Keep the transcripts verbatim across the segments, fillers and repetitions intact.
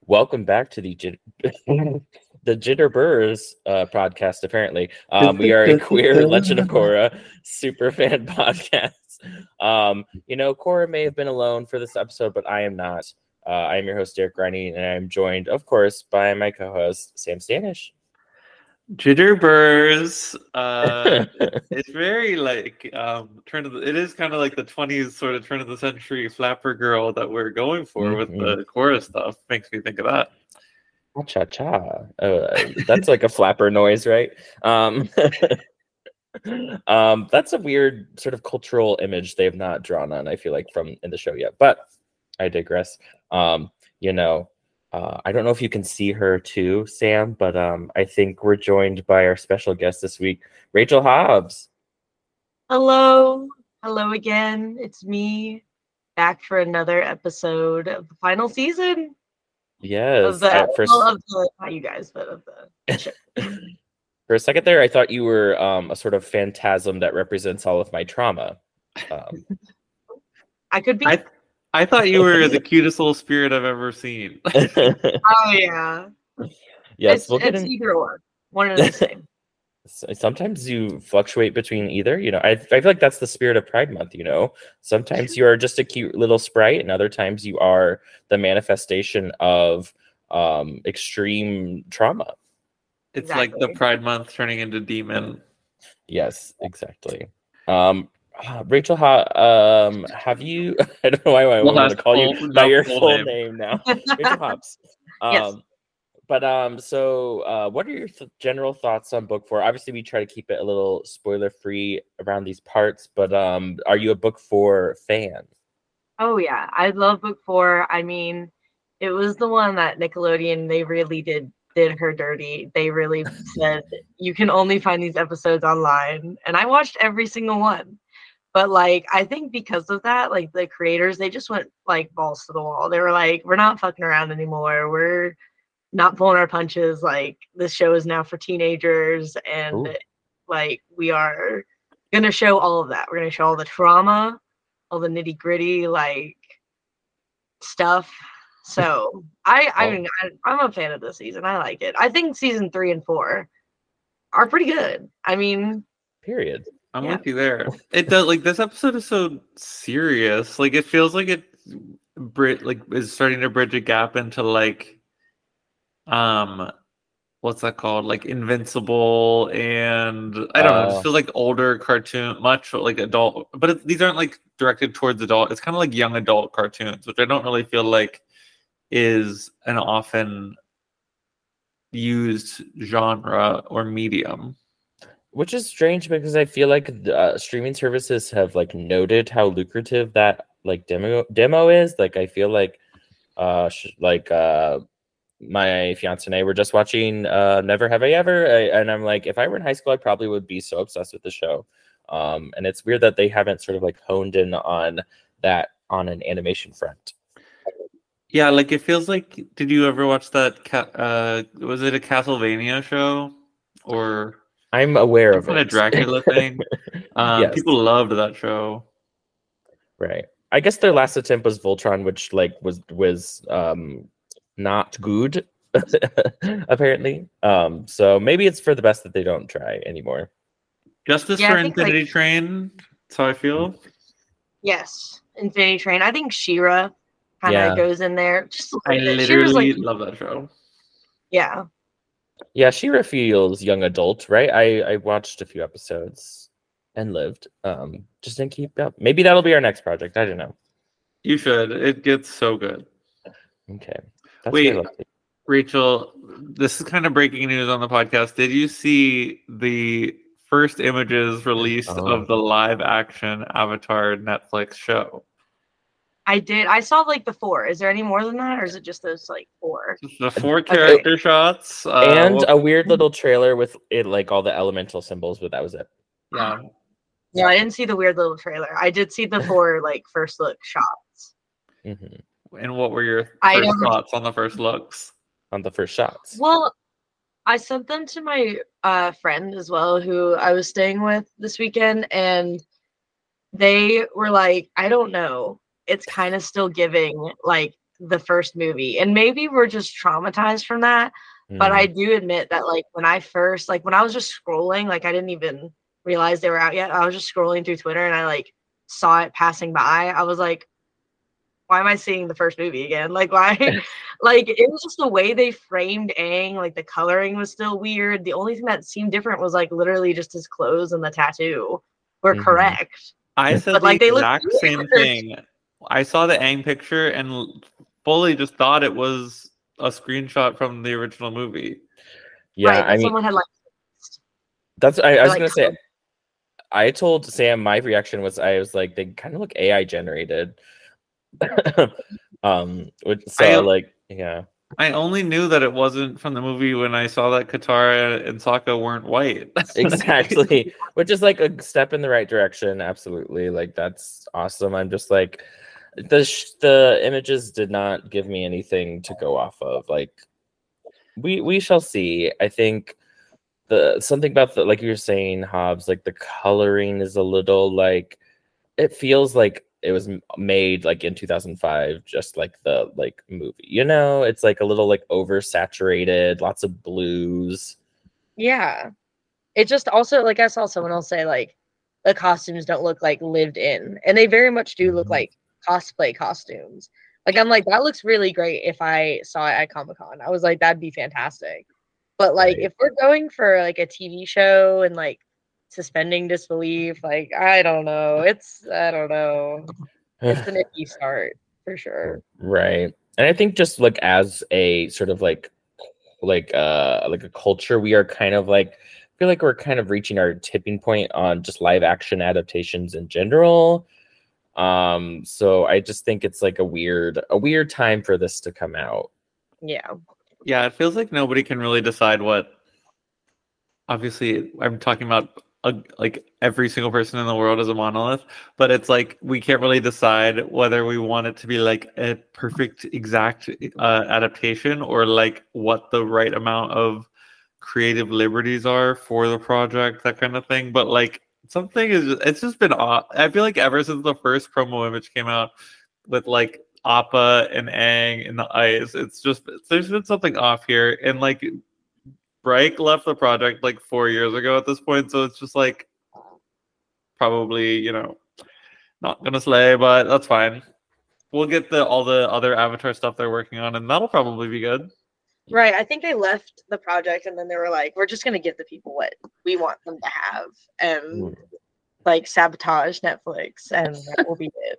Welcome back to the Jit- the Jitterburs uh, podcast. Apparently, um, we are a queer Legend of Korra super fan podcast. Um, you know, Korra may have been alone for this episode, but I am not. Uh, I am your host, Derek Griney, and I'm joined, of course, by my co-host, Sam Stanish. Jitterburs. Uh, it's very like um, turn of the, it is kind of like the twenties sort of turn of the century flapper girl that we're going for mm-hmm. with the chorus stuff. Makes me think of that. Cha cha. Uh, that's like a flapper noise, right? Um, um, that's a weird sort of cultural image they've not drawn on, I feel like, from in the show yet. But I digress. Um, you know. Uh, I don't know if you can see her too, Sam, but um, I think we're joined by our special guest this week, Rachel Hobbs. Hello. Hello again. It's me back for another episode of the final season. Yes. Of the, uh, first... well, of the not you guys, but of the show. For a second there, I thought you were um, a sort of phantasm that represents all of my trauma. Um, I could be. I... I thought you were the cutest little spirit I've ever seen. Oh yeah. Yes, it's, we'll it's in... either or. One and the same. Sometimes you fluctuate between either. You know, I I feel like that's the spirit of Pride Month. You know, sometimes you are just a cute little sprite, and other times you are the manifestation of um, extreme trauma. It's exactly. Like the Pride Month turning into demon. Yes, exactly. Um, Uh, Rachel, ha, um, have you? I don't know why I well, want to call full, you by your full, full name, name now, Rachel Hobbs. Um, yes. But um, so uh, what are your th- general thoughts on book four? Obviously, we try to keep it a little spoiler free around these parts, but um, are you a book four fan? Oh yeah, I love book four. I mean, it was the one that Nickelodeon they really did did her dirty. They really said you can only find these episodes online, and I watched every single one. But, like, I think because of that, like, the creators, they just went, like, balls to the wall. They were like, we're not fucking around anymore. We're not pulling our punches. Like, this show is now for teenagers. And, Ooh. like, we are going to show all of that. We're going to show all the trauma, all the nitty gritty, like, stuff. So, I, I mean, I, I'm a fan of this season. I like it. I think season three and four are pretty good. I mean. Period. I'm yeah. with you there. It does like this episode is so serious. Like it feels like it Brit like is starting to bridge a gap into like um what's that called? Like Invincible and I don't uh, know, it just feels like older cartoon, much like adult, but it, these aren't like directed towards adult. It's kind of like young adult cartoons, which I don't really feel like is an often used genre or medium. Which is strange because I feel like uh, streaming services have like noted how lucrative that like demo demo is. Like I feel like uh sh- like uh my fiance and I were just watching uh Never Have I Ever, I, and I'm like, if I were in high school, I probably would be so obsessed with the show. Um, and it's weird that they haven't sort of like honed in on that on an animation front. Yeah, like it feels like. Did you ever watch that? Ca- uh, was it a Castlevania show or? I'm aware of it. A Dracula thing. Um, yes. People loved that show. Right. I guess their last attempt was Voltron, which like was was um, not good, apparently. Um, so maybe it's for the best that they don't try anymore. Justice yeah, for think, Infinity like, Train. That's how I feel. Yes, Infinity Train. I think She-Ra kind of yeah. goes in there. Just I literally like, love that show. Yeah. Yeah, She-Ra feels young adult, right? I, I watched a few episodes and lived. Um, just didn't keep up. Maybe that'll be our next project. I don't know. You should. It gets so good. Okay. That's Wait, Rachel, this is kind of breaking news on the podcast. Did you see the first images released oh. of the live action Avatar Netflix show? I did. I saw like the four. Is there any more than that, or is it just those like four? The four character okay. shots, uh, and well, a weird little trailer with it, like all the elemental symbols. But that was it. Yeah. No, I didn't see the weird little trailer. I did see the four like first look shots. Mm-hmm. And what were your I first thoughts on the first looks? On the first shots? Well, I sent them to my uh, friend as well, who I was staying with this weekend, and they were like, "I don't know." It's kind of still giving like the first movie. And maybe we're just traumatized from that. Mm. But I do admit that like when I first like when I was just scrolling, like I didn't even realize they were out yet. I was just scrolling through Twitter and I like saw it passing by. I was like, why am I seeing the first movie again? Like, why? Like, it was just the way they framed Aang. Like, the coloring was still weird. The only thing that seemed different was, like, literally just his clothes and the tattoo were mm-hmm. correct. I said but, the like, exact they same thing. I saw the Aang picture and fully just thought it was a screenshot from the original movie. Yeah, right, I mean, someone had, like, that's, I, I was like, going to say, I told Sam my reaction was, I was like, they kind of look A I generated. um which, so I, like yeah I only knew that it wasn't from the movie when I saw that Katara and Sokka weren't white. Exactly, which is like a step in the right direction. Absolutely, like that's awesome. I'm just like the sh- the images did not give me anything to go off of. Like we we shall see. I think the something about the, like you were saying, Hobbs, like the coloring is a little like it feels like it was made like in two thousand five, just like the like movie, you know, it's like a little like oversaturated, lots of blues. Yeah, it just also like I saw someone else say like the costumes don't look like lived in, and they very much do look like cosplay costumes. Like I'm like that looks really great. If I saw it at Comic-Con, I was like that'd be fantastic. But like right. if we're going for like a T V show and like suspending disbelief, like I don't know, it's I don't know, it's an iffy start for sure. Right. And I think just like as a sort of like like uh like a culture, we are kind of like I feel like we're kind of reaching our tipping point on just live action adaptations in general. Um so I just think it's like a weird a weird time for this to come out. Yeah. Yeah, it feels like nobody can really decide what. Obviously, I'm talking about a, like every single person in the world is a monolith, but it's like we can't really decide whether we want it to be like a perfect, exact uh, adaptation or like what the right amount of creative liberties are for the project, that kind of thing. But like something is, it's just been off. I feel like ever since the first promo image came out with like Appa and Aang in the ice, it's just there's been something off here, and like. Bryke left the project like four years ago at this point, so it's just like probably, you know, not gonna slay, but that's fine. We'll get the all the other Avatar stuff they're working on, and that'll probably be good. Right. I think they left the project and then they were like, we're just gonna give the people what we want them to have and mm. like sabotage Netflix, and that will be it.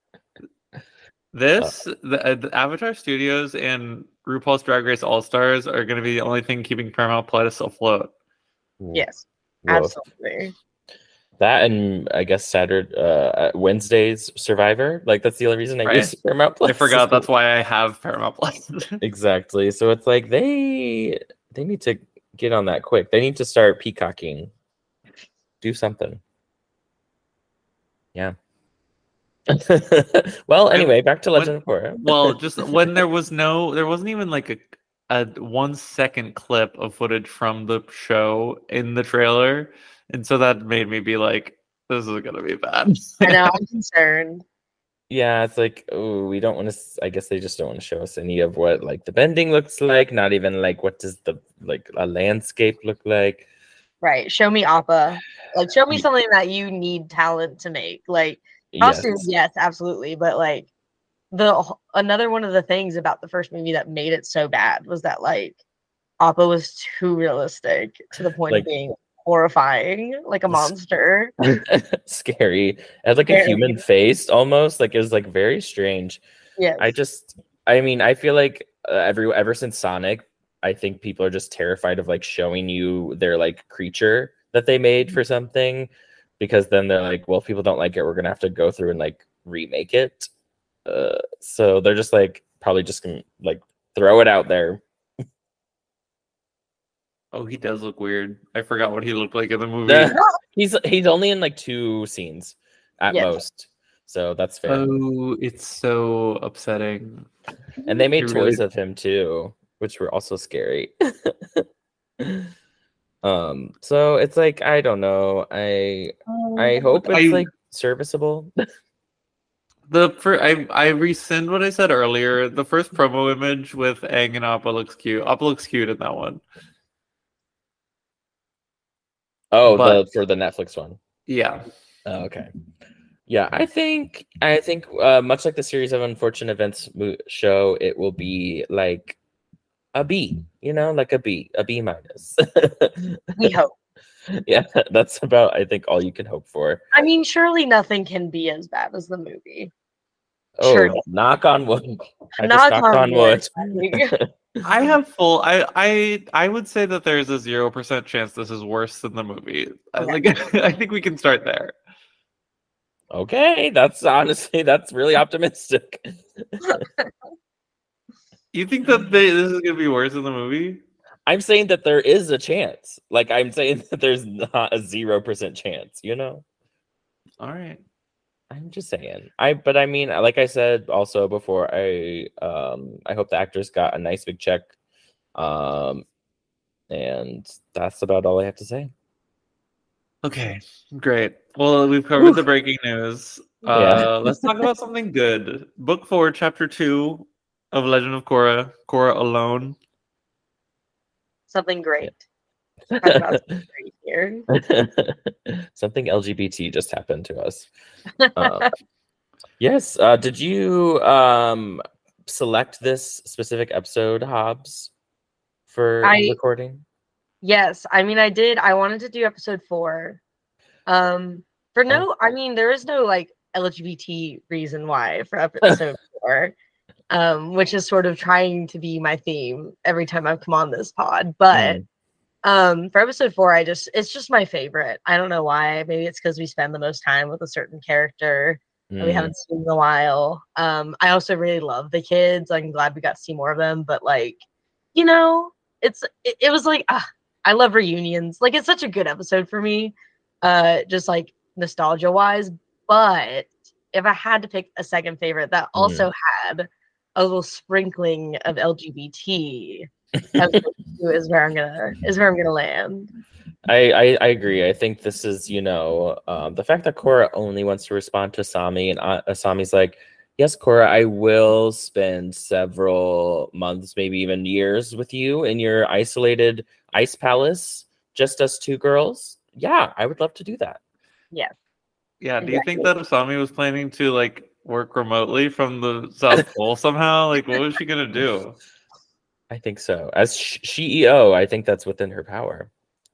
This the, uh, the Avatar Studios and RuPaul's Drag Race All Stars are going to be the only thing keeping Paramount Plus afloat. Yes, well, absolutely. That and I guess Saturday, uh, Wednesday's Survivor. Like that's the only reason I right. use Paramount Plus. I forgot that's why I have Paramount Plus. Exactly. So it's like they they need to get on that quick. They need to start peacocking. Do something. Yeah. Well, anyway, back to Legend when, of Korra. Well, just when there was no, there wasn't even like a, a one second clip of footage from the show in the trailer, and so that made me be like, "This is gonna be bad." I know, I'm concerned. Yeah, it's like, oh, we don't want to. I guess they just don't want to show us any of what like the bending looks like. Not even like what does the like a landscape look like. Right. Show me Appa. Like, show me something that you need talent to make. Like. Costumes, yes. yes, absolutely. But like the another one of the things about the first movie that made it so bad was that like Appa was too realistic to the point like, of being horrifying, like a monster. Scary. It had like Scary. a human face almost. Like it was like very strange. Yeah. I just I mean, I feel like uh, every ever since Sonic, I think people are just terrified of like showing you their like creature that they made for something. Because then they're like, well, if people don't like it, we're gonna have to go through and like remake it. Uh, so they're just like probably just gonna like throw it out there. Oh, he does look weird. I forgot what he looked like in the movie. Uh, he's he's only in like two scenes at yes. most, so that's fair. Oh, it's so upsetting. And they made it toys really... of him too, which were also scary. Um, so it's like I don't know. I I hope it's I, like serviceable. The for I I rescind what I said earlier. The first promo image with Aang and Appa looks cute. Appa looks cute in that one. Oh, But the for the Netflix one. yeah. Oh, okay. Yeah, I think I think uh, much like the series of unfortunate events mo- show, it will be like a B. You know, like a B, a B minus. We hope. Yeah, that's about I think all you can hope for. I mean, surely nothing can be as bad as the movie. Oh, Sure. knock on wood. I Knock just knocked on on wood. wood. I have full. I I I would say that there's a zero percent chance this is worse than the movie. I Okay. like. I think we can start there. Okay, that's honestly that's really optimistic. You think that they, this is gonna be worse than the movie? I'm saying that there is a chance. Like I'm saying that there's not a zero percent chance. You know. All right. I'm just saying. I but I mean, like I said also before, I um I hope the actors got a nice big check. Um and that's about all I have to say. Okay, great. Well, we've covered Whew. the breaking news. Yeah. Uh, let's talk about something good. Book four, chapter two of Legend of Korra. Korra alone. Something great. Talk about something great here. Something L G B T just happened to us. Um, yes. Uh, did you um select this specific episode, Hobbs, for I- recording? Yes, I mean I did. I wanted to do episode four. Um, for no, I mean there is no like L G B T reason why for episode four, um, which is sort of trying to be my theme every time I've come on this pod. But Mm. um, for episode four, I just it's just my favorite. I don't know why. Maybe it's because we spend the most time with a certain character that we Mm. haven't seen in a while. Um, I also really love the kids. I'm glad we got to see more of them. But like, you know, it's it, it was like ah, I love reunions. Like it's such a good episode for me, uh, just like nostalgia wise. But if I had to pick a second favorite that also had a little sprinkling of L G B T, episode two is where I'm gonna is where I'm gonna land. I, I I agree. I think this is, you know, um, the fact that Korra only wants to respond to Asami, and uh, Asami's like, yes, Korra, I will spend several months, maybe even years with you in your isolated ice palace, just us two girls. Yeah, I would love to do that. Yeah. Yeah. Do you think that Asami was planning to like work remotely from the South Pole somehow? Like, what was she gonna do? I think so. As sh- C E O, I think that's within her power.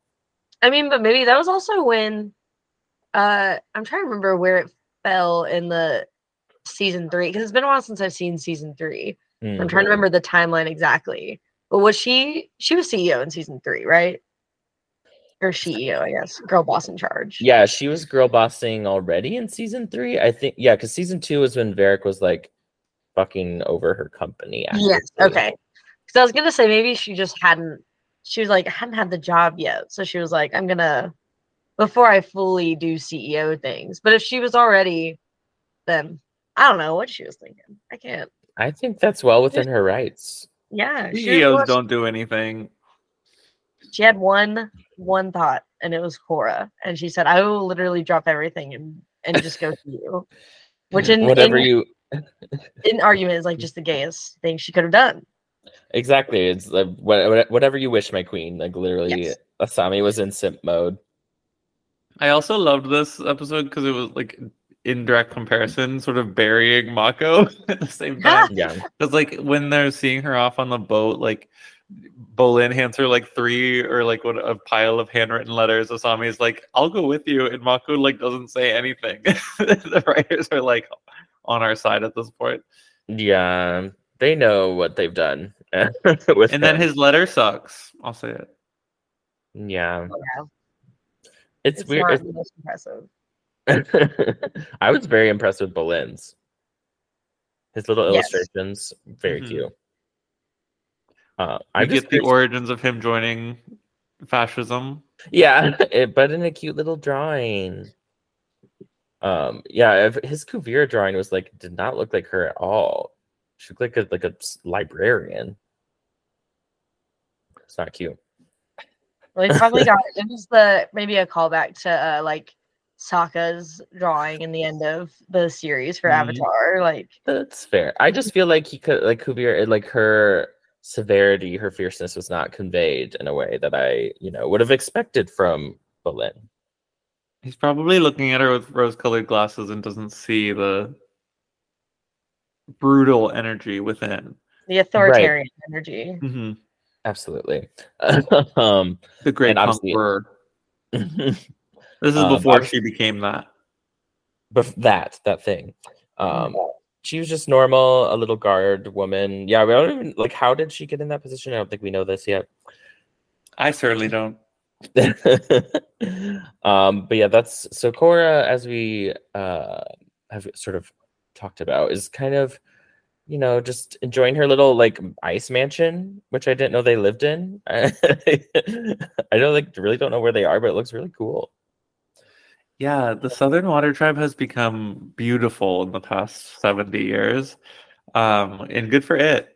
I mean, but maybe that was also when uh I'm trying to remember where it fell in the season three, because it's been a while since I've seen season three. Mm. I'm trying to remember the timeline exactly. But was she she was C E O in season three, right? Or C E O, I guess. Girl boss in charge. Yeah, she was girl bossing already in season three. I think, yeah, because season two was when Varric was like fucking over her company. Yes. actively. Okay. Because I was gonna say maybe she just hadn't. She was like hadn't had the job yet, so she was like, I'm gonna before I fully do C E O things. But if she was already, then I don't know what she was thinking. I can't. I think that's well within her rights. Yeah. She, C E Os well, don't do anything. she had one one thought, and it was Korra, and she said, "I will literally drop everything and and just go to you." Which in Whatever in, you in argument is like just the gayest thing she could have done. exactly, it's like what- whatever you wish, my queen. Like literally, Yes. Asami was in simp mode. I also loved this episode because it was like in direct comparison, sort of burying Mako at the same time. Yeah, Because like when they're seeing her off on the boat, like Bolin hands her like three or like what a pile of handwritten letters. Asami is like, "I'll go with you," and Mako like doesn't say anything. The writers are like on our side at this point. yeah, they know what they've done. with And then him. his letter sucks. I'll say it. yeah, Yeah, it's, it's weird. not It's- the most impressive. I was very impressed with Bolin's. His little Yes. illustrations, very Mhm. cute. Uh, We I just get the origins of him joining fascism. yeah, it, but in a cute little drawing. Um, yeah, if his Kuvira drawing was like did not look like her at all. She looked like a like a s- librarian. It's not cute. Well, he probably got it was the maybe a callback to uh, like Sokka's drawing in the end of the series for Mhm. Avatar. Like, That's fair. I just feel like he could, like Kubir, like her severity, her fierceness was not conveyed in a way that I, you know, would have expected from Bolin. He's probably looking at her with rose-colored glasses and doesn't see the brutal energy within. the authoritarian energy. Mm-hmm. Absolutely. um, The great And obviously- conqueror. This is Um, before obvi- she became that. but that that thing. Um, she was just normal, a little guard woman. Yeah, we don't even like. How did she get in that position? I don't think we know this yet. I certainly don't. um, but yeah, that's so Korra, as we uh have sort of talked about, is kind of, you know, just enjoying her little like ice mansion, which I didn't know they lived in. I don't like really don't know where they are, but it looks really cool. Yeah, the Southern Water Tribe has become beautiful in the past seventy years. Um, and good for it.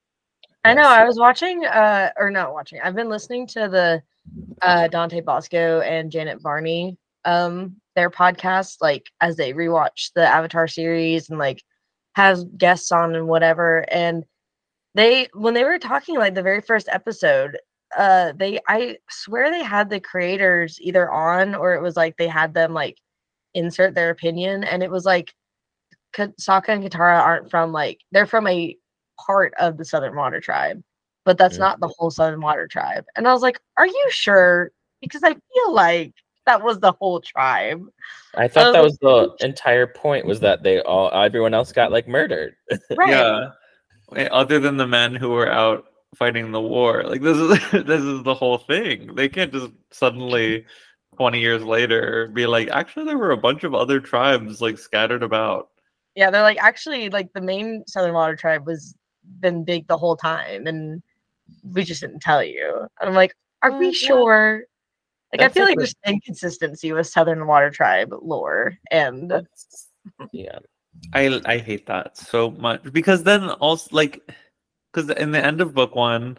I know. Yes. I was watching, uh, or not watching. I've been listening to the uh, Dante Bosco and Janet Varney, um, their podcast, like as they rewatch the Avatar series and like have guests on and whatever. And they, when they were talking, like the very first episode, uh, they, I swear they had the creators either on or it was like they had them like insert their opinion, and it was like Ka- Sokka and Katara aren't from like they're from a part of the Southern Water Tribe, but that's Mhm. not the whole Southern Water Tribe. And I was like, "Are you sure?" Because I feel like that was the whole tribe. I thought I that was was the entire point, was that they all everyone else got like murdered. Right. Yeah. Eh, Other than the men who were out fighting the war. Like this is this is the whole thing. They can't just suddenly twenty years later be like, actually there were a bunch of other tribes like scattered about. Yeah, they're like actually like the main Southern Water Tribe was been big the whole time, and we just didn't tell you. And I'm like, are Oh, we yeah. sure? Like, That's I feel like like the- there's inconsistency with Southern Water Tribe lore, and That's- yeah. I I hate that so much because then also like because in the end of book one,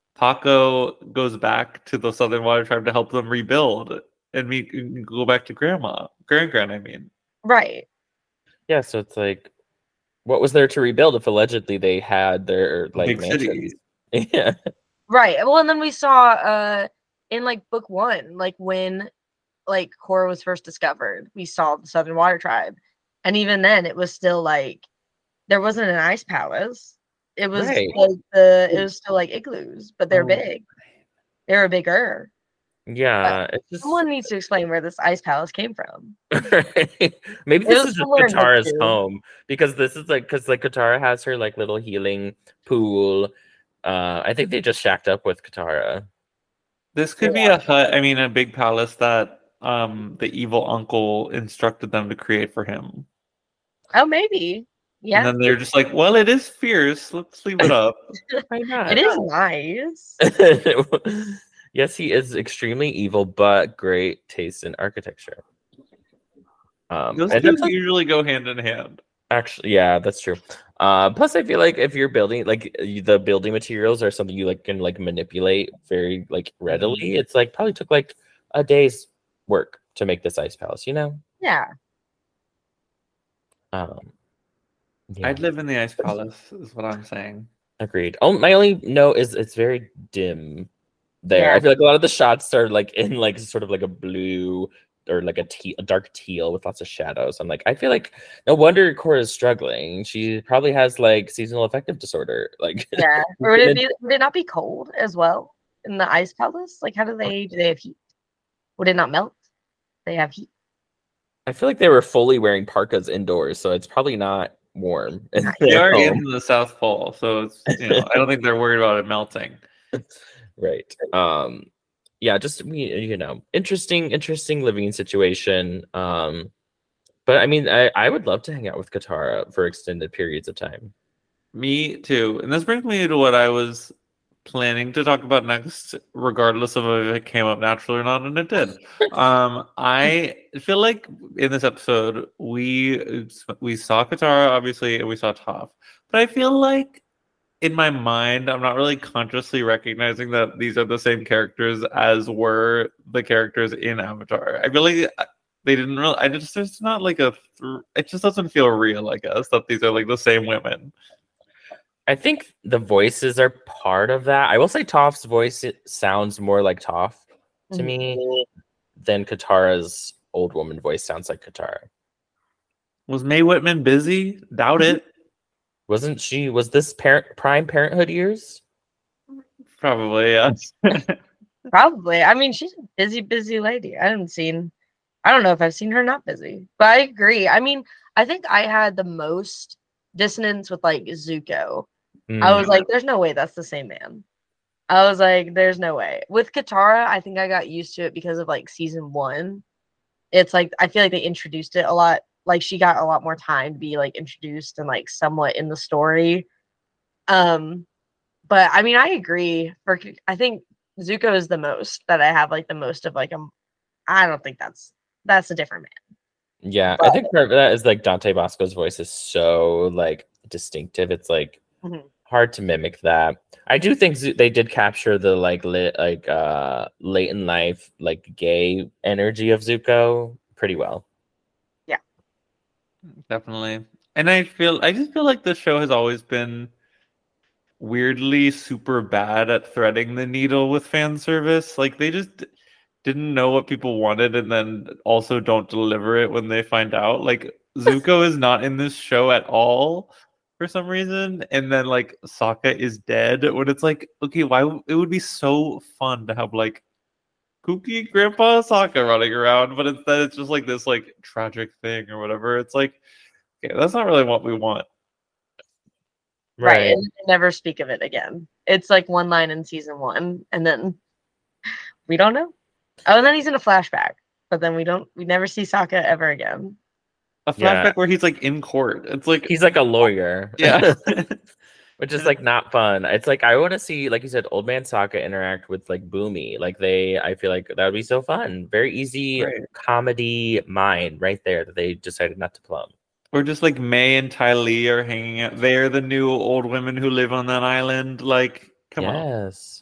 Paco goes back to the Southern Water Tribe to help them rebuild and meet go back to grandma, grand grand. I mean, right. Yeah, so it's like, what was there to rebuild if allegedly they had their like big mansions? city. Yeah. Right. Well, and then we saw uh in like book one, like when like Korra was first discovered, we saw the Southern Water Tribe. And even then it was still like there wasn't an ice palace. It was Right. like the it was still like igloos, but they're Oh. big. They were bigger. Yeah. It's just Someone needs to explain where this ice palace came from. maybe It this was is just somewhere in book Katara's two. home, because this is like because like Katara has her like little healing pool. Uh, I think they just shacked up with Katara. This could be a hut. I mean, a big palace that um the evil uncle instructed them to create for him. Oh, maybe. Yeah. And then they're just like, well, it is fierce. Let's leave it up. Why not? It is nice. Yes, he is extremely evil, but great taste in architecture. Um, Those and two that's like, usually go hand in hand. actually, yeah, that's true. Uh, plus, I feel like if you're building, like y- the building materials are something you like can like manipulate very like readily. It's like probably took like a day's work to make this ice palace. You know. Yeah. Um, yeah, I'd live in the ice palace, is what I'm saying. agreed. Oh, my only note is it's very dim there. I Yeah. feel like a lot of the shots are like in like sort of like a blue or like a, te- a dark teal with lots of shadows. I'm like, I feel like no wonder Korra is struggling. She probably has like seasonal affective disorder. Like, Yeah. Or would it be would it not be cold as well in the ice palace? Like how do they do they have heat? Would it not melt? They have heat. I feel like they were fully wearing parkas indoors, so it's probably not warm. in They their are home. in the South Pole, so it's you know, I don't think they're worried about it melting. Right. Um, yeah, just you you know, interesting, interesting living situation. Um, but I mean, I, I would love to hang out with Katara for extended periods of time. Me too. And this brings me to what I was planning to talk about next, regardless of if it came up naturally or not, and it did. Um, I feel like in this episode we we saw Katara obviously, and we saw Toph, but I feel like in my mind I'm not really consciously recognizing that these are the same characters as were the characters in Avatar. I feel like they didn't really. I just there's not like a. Th- it just doesn't feel real. I guess that these are like the same women. I think the voices are part of that. I will say Toph's voice it sounds more like Toph to Mhm. me than Katara's old woman voice sounds like Katara. Was Mae Whitman busy? Doubt it. Wasn't she? Was this parent Prime Parenthood years? Probably, yes. Probably. I mean, she's a busy, busy lady. I haven't seen, I don't know if I've seen her not busy, but I agree. I mean, I think I had the most dissonance with like Zuko. I was Mm, like, there's no way that's the same man. I was like, there's no way. With Katara, I think I got used to it because of like season one. It's like, I feel like they introduced it a lot. Like she got a lot more time to be like introduced and like somewhat in the story. Um, but I mean, I agree. For I think Zuko is the most that I have like the most of like a. I don't think that's that's a different man. yeah, I But think part of that is like Dante Bosco's voice is so like distinctive. It's like mhm. hard to mimic that. I do think Zu- they did capture the like lit like uh late in life like gay energy of Zuko pretty well. Definitely. And I feel I just feel like the show has always been weirdly super bad at threading the needle with fan service. Like they just didn't know what people wanted and then also don't deliver it when they find out. Like Zuko is not in this show at all for some reason, and then like Sokka is dead when it's like, okay, why w- it would be so fun to have like kooky grandpa Sokka running around, but instead it's just like this like tragic thing or whatever. It's like, okay, that's not really what we want. Right, Right. and they never speak of it again. It's like one line in season one, and then we don't know. Oh, and then he's in a flashback, but then we don't. We never see Sokka ever again. A Yeah. flashback where he's like in court. It's like, He's like a lawyer. yeah. Which is like not fun. It's like I want to see, like you said, old man Sokka interact with like Boomy. Like they, I feel like that would be so fun. Very easy Right. comedy mind right there that they decided not to plumb. Or just like May and Ty Lee are hanging out. They're the new old women who live on that island. Like, come on. Yes.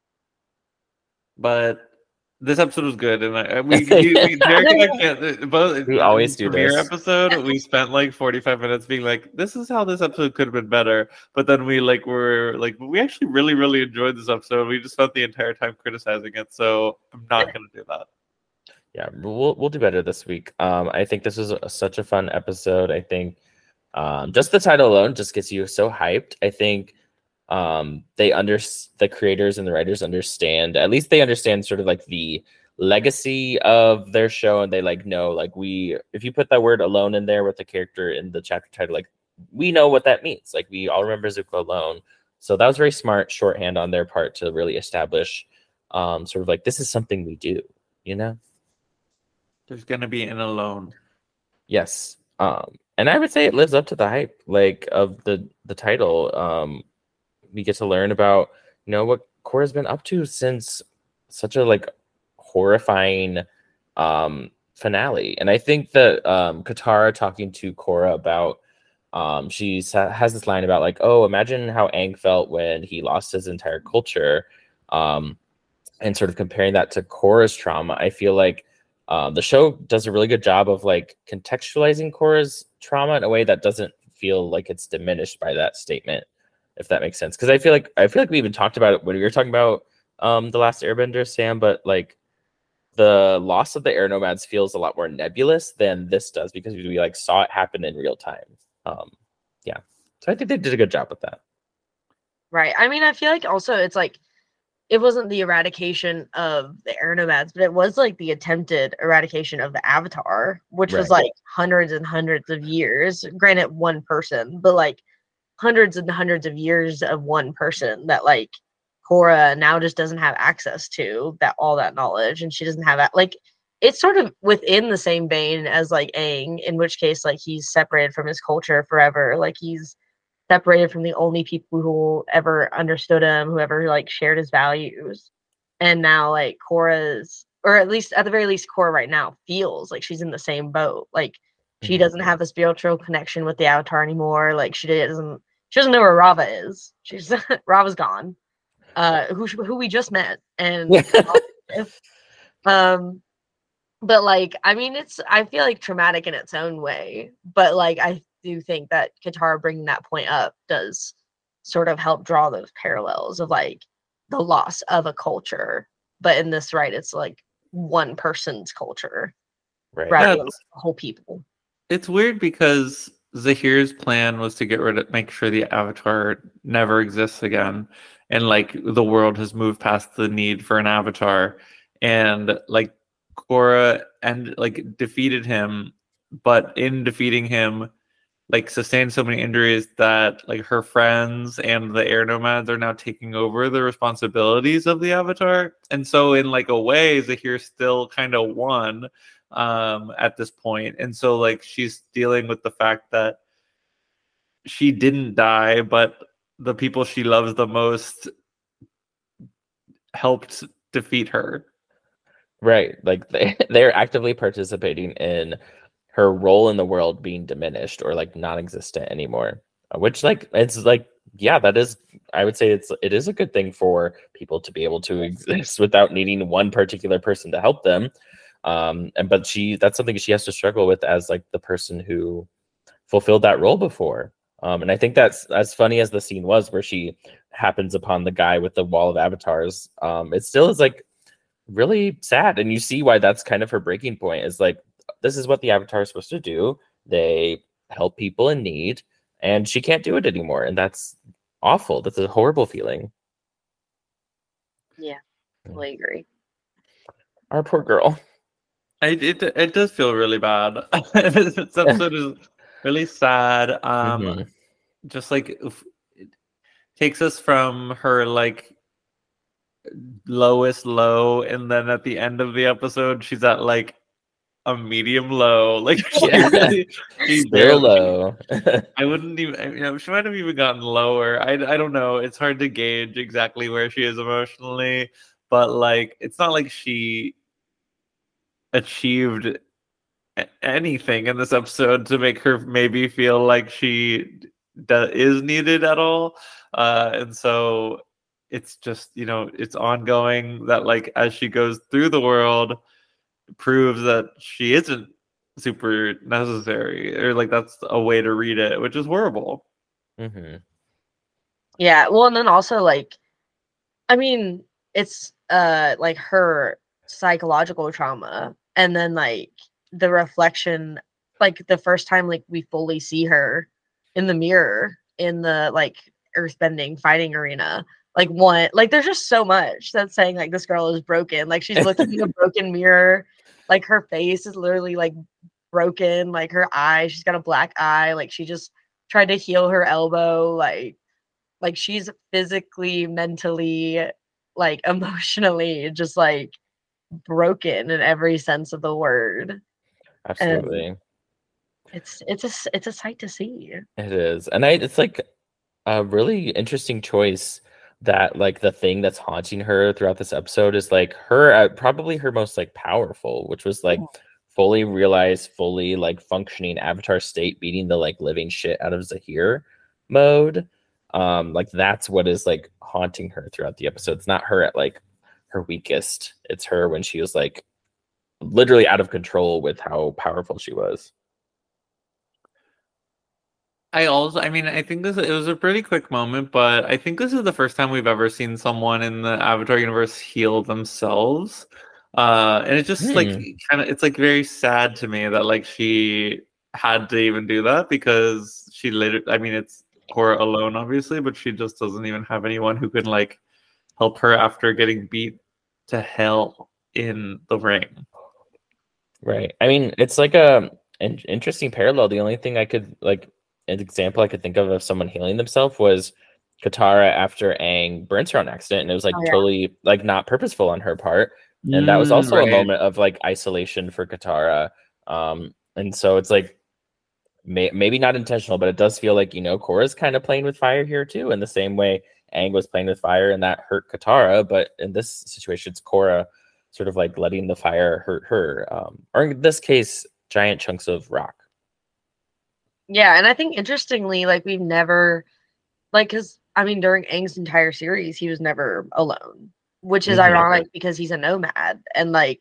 But this episode was good, and I, we, we, we Derek and I can't. Both We always do premiere this. episode. We spent like forty-five minutes being like, "This is how this episode could have been better." But then we like were like, we actually really really enjoyed this episode. We just spent the entire time criticizing it, so I'm not gonna do that. Yeah, we'll we'll do better this week. Um, I think this was a, such a fun episode. I think um, just the title alone just gets you so hyped. I think um, they under the creators and the writers understand. At least they understand sort of like the legacy of their show, and they like know like we. If you put that word "alone" in there with the character in the chapter title, like we know what that means. Like we all remember Zuko alone. So that was very smart shorthand on their part to really establish um, sort of like this is something we do. You know. There's gonna be an alone. Yes. Um, and I would say it lives up to the hype, like of the the title. Um, we get to learn about, you know, what Korra's been up to since such a like horrifying um finale. And I think that um Katara talking to Korra about um she sa- has this line about like, oh, imagine how Aang felt when he lost his entire culture. Um, and sort of comparing that to Korra's trauma. I feel like Um, the show does a really good job of like contextualizing Korra's trauma in a way that doesn't feel like it's diminished by that statement, if that makes sense. Because I feel like I feel like we even talked about it when we were talking about um, the Last Airbender, Sam. But like the loss of the air nomads feels a lot more nebulous than this does because we like saw it happen in real time. Um, yeah, so I think they did a good job with that. Right. I mean, I feel like also it's like it wasn't the eradication of the air nomads, but it was like the attempted eradication of the Avatar, which was Right. like hundreds and hundreds of years. Granted, one person, but like hundreds and hundreds of years of one person that like Korra now just doesn't have access to that all that knowledge, and she doesn't have that. Like it's sort of within the same vein as like Aang, in which case like he's separated from his culture forever. Like he's separated from the only people who ever understood him, who ever like shared his values. And now like Korra's, or at least at the very least, Korra right now feels like she's in the same boat. Like she Mhm. doesn't have a spiritual connection with the Avatar anymore. Like she doesn't, she doesn't know where Rava is. She's Rava's gone. Uh, who who we just met and um, but like, I mean, it's I feel like traumatic in its own way, but like I do think that Katara bringing that point up does sort of help draw those parallels of like the loss of a culture, but in this, right, it's like one person's culture Right. rather Yeah, than the whole people. it's weird because Zahir's plan was to get rid of, make sure the Avatar never exists again, and like the world has moved past the need for an Avatar, and like Korra and like defeated him, but in defeating him, like sustained so many injuries that like her friends and the air nomads are now taking over the responsibilities of the Avatar, and so in like a way, Zahir still kind of won um at this point, and so like she's dealing with the fact that she didn't die, but the people she loves the most helped defeat her. Right. Like they, they're actively participating in her role in the world being diminished or like non-existent anymore. uh, Which like it's like, yeah, that is, I would say it's it is a good thing for people to be able to exist without needing one particular person to help them. Um and but she that's something she has to struggle with as like the person who fulfilled that role before. Um, and I think that's as funny as the scene was where she happens upon the guy with the wall of avatars. Um, it still is like really sad, and you see why that's kind of her breaking point. Is like this is what the avatar is supposed to do. They help people in need, and she can't do it anymore, and that's awful. That's a horrible feeling. Yeah, totally agree. Our poor girl. I, it it does feel really bad. This episode is really sad. Um, Mhm. just like if- it takes us from her like lowest low, and then at the end of the episode, she's at like a medium low. Like she Yeah. really, she Still barely. low. I wouldn't even. I- You know, she might have even gotten lower. I I don't know. It's hard to gauge exactly where she is emotionally, but like it's not like she achieved a- anything in this episode to make her maybe feel like she d- is needed at all. Uh, and so it's just, you know, it's ongoing that like as she goes through the world, proves that she isn't super necessary, or like that's a way to read it, which is horrible. hmm Yeah, well, and then also like, I mean, it's uh like her psychological trauma, and then like the reflection, like the first time like we fully see her in the mirror in the like earthbending fighting arena. Like one, like there's just so much that's saying like this girl is broken. Like she's looking in a broken mirror, like her face is literally like broken, like her eye, she's got a black eye, like she just tried to heal her elbow, like like she's physically, mentally, like emotionally just like broken in every sense of the word. And Absolutely. it's it's a s- it's a sight to see. It is. And I it's like a really interesting choice that like the thing that's haunting her throughout this episode is like her uh, probably her most like powerful, which was like fully realized, fully like functioning avatar state beating the like living shit out of Zahir mode. Um like that's what is like haunting her throughout the episode. It's not her at like her weakest. It's her when she was like literally out of control with how powerful she was. I also, I mean, I think this it was a pretty quick moment, but I think this is the first time we've ever seen someone in the Avatar universe heal themselves. Uh, and it's just like Hmm. kind of, it's like very sad to me that like she had to even do that, because she later, I mean, it's Korra alone, obviously, but she just doesn't even have anyone who can like help her after getting beat to hell in the ring. Right. I mean, it's like a an interesting parallel. The only thing I could like an example I could think of of someone healing themselves was Katara after Aang burns her on accident, and it was like Oh, yeah. totally like not purposeful on her part, and that was Mm, also a right. moment of like isolation for Katara. Um, and so it's like may, maybe not intentional, but it does feel like you know Korra's kind of playing with fire here too, in the same way Aang was playing with fire, and that hurt Katara. But in this situation, it's Korra sort of like letting the fire hurt her, um, or in this case, giant chunks of rock. Yeah, and I think interestingly, like we've never like because I mean during Aang's entire series, he was never alone, which is Mhm. ironic because he's a nomad, and like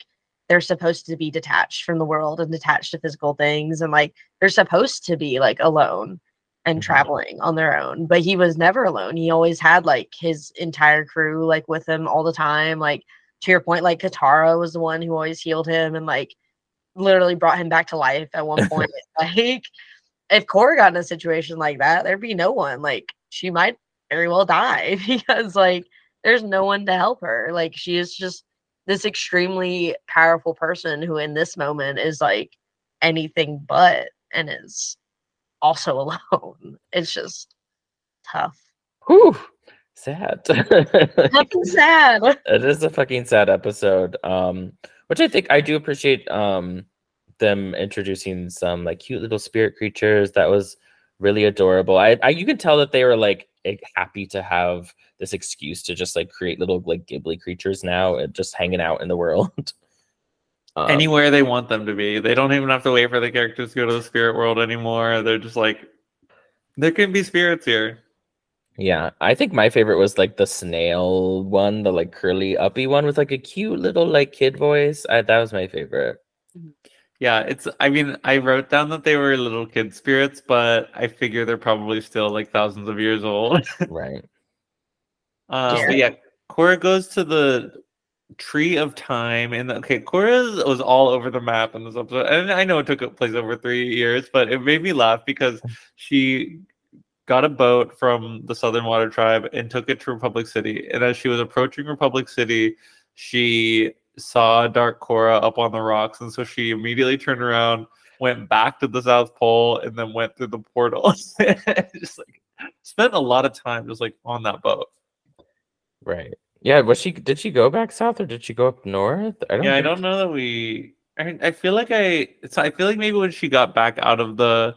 they're supposed to be detached from the world and detached to physical things, and like they're supposed to be like alone and Mhm. traveling on their own. But he was never alone. He always had like his entire crew like with him all the time. Like to your point, like Katara was the one who always healed him and like literally brought him back to life at one point. Like if Korra got in a situation like that, there'd be no one. Like she might very well die because like there's no one to help her. Like she is just this extremely powerful person who in this moment is like anything but, and is also alone. It's just tough. Whew, sad. Fucking sad. It is a fucking sad episode. Um, which I think I do appreciate um them introducing some like cute little spirit creatures. That was really adorable. I, I you can tell that they were like happy to have this excuse to just like create little like Ghibli creatures now and just hanging out in the world. um, Anywhere they want them to be. They don't even have to wait for the characters to go to the spirit world anymore. They're just like, there can be spirits here. Yeah, I think my favorite was like the snail one, the like curly uppy one with like a cute little like kid voice. I, that was my favorite. Yeah, it's, I mean, I wrote down that they were little kid spirits, but I figure they're probably still like thousands of years old. Right. Um, Yeah. but yeah, Korra goes to the Tree of Time, and okay, Korra was all over the map in this episode. And I know it took place over three years, but it made me laugh because she got a boat from the Southern Water Tribe and took it to Republic City. And as she was approaching Republic City, she saw Dark Korra up on the rocks, and so she immediately turned around, went back to the South Pole, and then went through the portal. Just like spent a lot of time just like on that boat. Right. Yeah, was she did she go back south or did she go up north? I don't Yeah, I think- don't know that we. I, I feel like I. It's. I feel like maybe when she got back out of the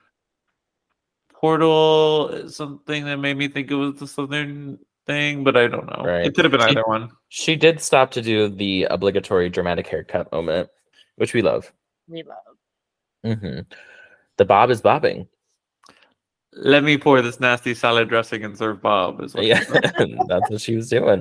portal, something that made me think it was the southern thing, but I don't know. Right. It could have been She- either one. She did stop to do the obligatory dramatic haircut moment, which we love. We love. hmm The bob is bobbing. Let me pour this nasty salad dressing and serve Bob. Is what Yeah, she said. that's what she was doing.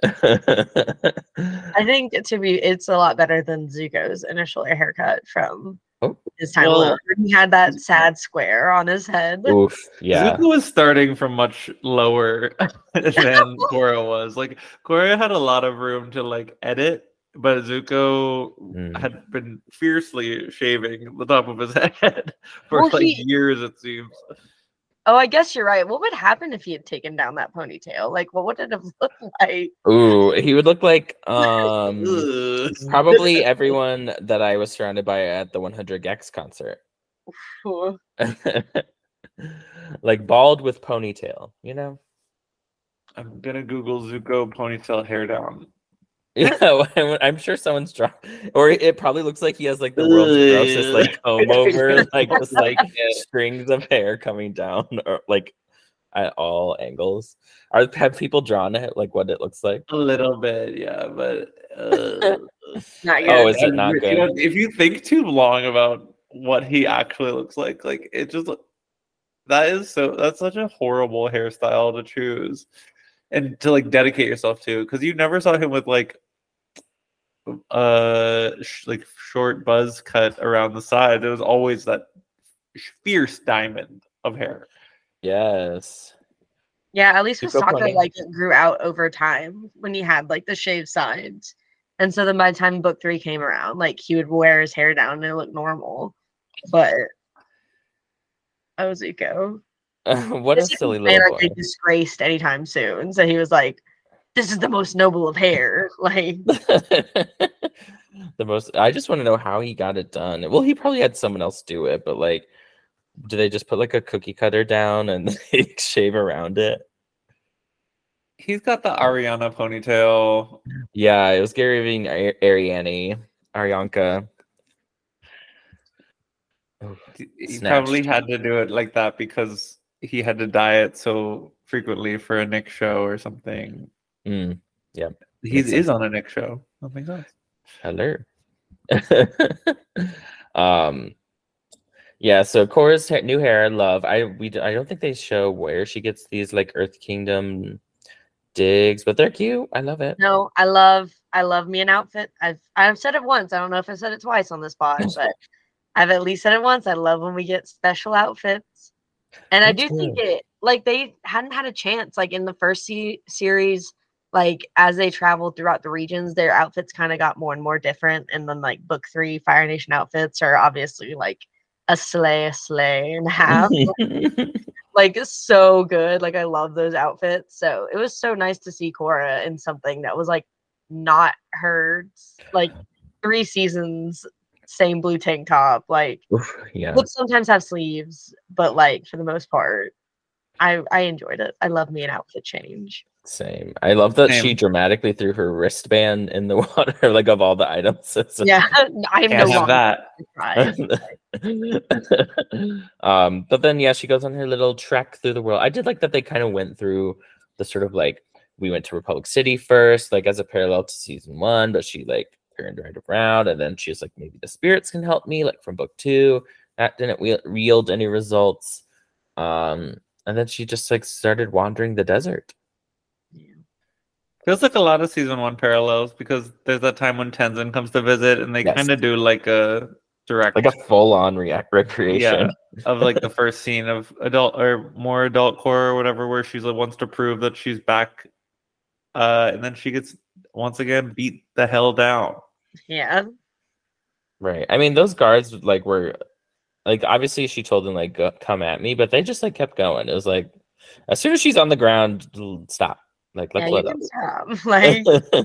I think to be it's a lot better than Zuko's initial haircut from Oh. his time Well- alone. He had that sad square on his head. Oof. Yeah. Zuko was starting from much lower than Korra was. Like Korra had a lot of room to like edit, but Zuko Mm. had been fiercely shaving the top of his head for Well, like he- years, it seems. Oh, I guess you're right. What would happen if he had taken down that ponytail? Like, what would it have looked like? Ooh, he would look like um Ugh. probably everyone that I was surrounded by at the one hundred Gex concert. Ooh. Like bald with ponytail, you know? I'm gonna Google Zuko ponytail hair down. Yeah, I'm- I'm sure someone's drawn, or it probably looks like he has like the world's grossest like comb over, like just like strings of hair coming down, or like at all angles. Are have people drawn it like what it looks like? A little bit, yeah, but uh, Not Oh, good. is it not you good? know, if you think too long about what he actually looks like, like it just that is so that's such a horrible hairstyle to choose and to like dedicate yourself to, because you never saw him with like uh sh- like short buzz cut around the side. There was always that fierce diamond of hair. Yes. Yeah, at least with Zuko Sokka, pony. like it grew out over time when he had like the shaved sides. And so then by the time book three came around, like he would wear his hair down and it looked normal. But oh, Zuko. What a This silly didn't little like, boy. be disgraced anytime soon. So he was like, this is the most noble of hair. Like, The most I just want to know how he got it done. Well, he probably had someone else do it, but like do they just put like a cookie cutter down and they shave around it? He's got the Ariana ponytail. Yeah, it was Gary being Ar- Ariane, Arianka. Oh, He he Snatched. probably had to do it like that because he had to dye it so frequently for a Nick show or something. mm, He Makes is sense. on a Nick show. That makes sense. hello. um, yeah. So Korra's ha- new hair, I love. I we d- I don't think they show where she gets these like Earth Kingdom digs, but they're cute. I love it. no, I love I love me an outfit. I've I've said it once. I don't know if I said it twice on this pod, but I've at least said it once. I love when we get special outfits. And Me I do think too. it like they hadn't had a chance like in the first se- series, like as they traveled throughout the regions, their outfits kind of got more and more different. And then like book three, Fire Nation outfits are obviously like a sleigh, a sleigh and a half. Like it's so good. Like I love those outfits. So it was so nice to see Cora in something that was like not her like three seasons, same blue tank top. Like Oof, yeah, would sometimes have sleeves, but like for the most part, I I enjoyed it. I love me an outfit change. same. I love that she Same. dramatically threw her wristband in the water, like of all the items. It's like- Yeah, I am no Can't have longer that. surprised. um, but then yeah, she goes on her little trek through the world. I did like that they kind of went through the sort of like we went to Republic City first, like as a parallel to season one, but she like turned right around, and then she's like, maybe the spirits can help me, like from book two. That didn't we- yield any results. Um, and then she just like started wandering the desert. Feels like a lot of season one parallels because there's that time when Tenzin comes to visit and they Yes. kind of do like a direct, Like a full-on react recreation. yeah, of like the first scene of adult or more adult core or whatever, where she's like wants to prove that she's back, uh, and then she gets once again beat the hell down. Yeah. Right. I mean, those guards like were like obviously she told them like go, come at me, but they just like kept going. It was like as soon as she's on the ground, l- stop. Like let's Yeah, let you up. can stop. Like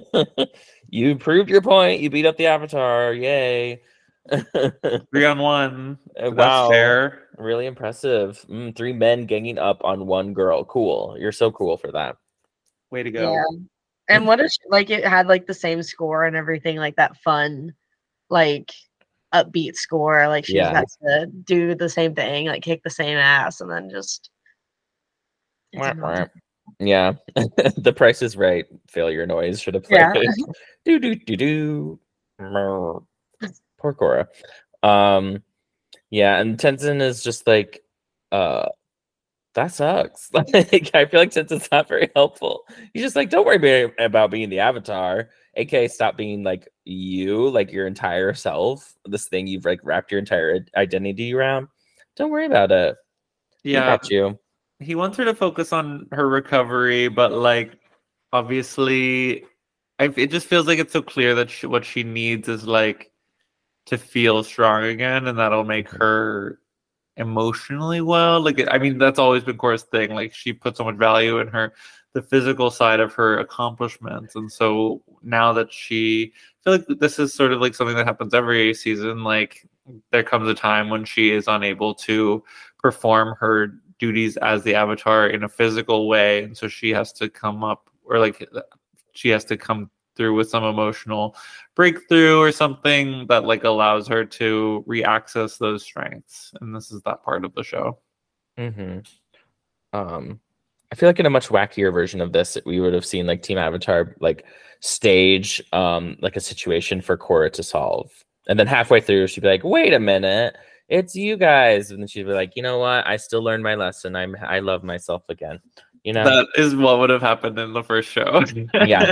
You proved your point. You beat up the Avatar. Yay. Three on one. Uh, That's wow. fair. Really impressive. Mm, three men ganging up on one girl. Cool. You're so cool for that. Way to go. yeah. And what is like it had like the same score and everything, like that fun, like upbeat score. Like she Yeah. just had to do the same thing, like kick the same ass, and then just it's Wah, annoying. wah. Yeah. The Price is Right failure noise should have played. Yeah. do do do do. Mer. Poor Cora. Um yeah, and Tenzin is just like uh that sucks. Like I feel like Tenzin's not very helpful. He's just like, don't worry be- about being the Avatar, aka stop being like you, like your entire self, this thing you've like wrapped your entire identity around. Don't worry about it. We Yeah. got you. He wants her to focus on her recovery, but like obviously I, it just feels like it's so clear that she, what she needs is like to feel strong again, and that'll make her emotionally well. Like I mean that's always been Cora's thing, like she put so much value in her the physical side of her accomplishments, and so now that she I feel like this is sort of like something that happens every season, like there comes a time when she is unable to perform her duties as the Avatar in a physical way, and so she has to come up or like she has to come through with some emotional breakthrough or something that like allows her to re-access those strengths, and this is that part of the show. Mm-hmm. Um, I feel like in a much wackier version of this, we would have seen like Team Avatar like stage um like a situation for Cora to solve, and then halfway through she'd be like, "Wait a minute, it's you guys," and then she'd be like, "You know what? I still learned my lesson. I'm I love myself again." You know, That is what would have happened in the first show. Yeah.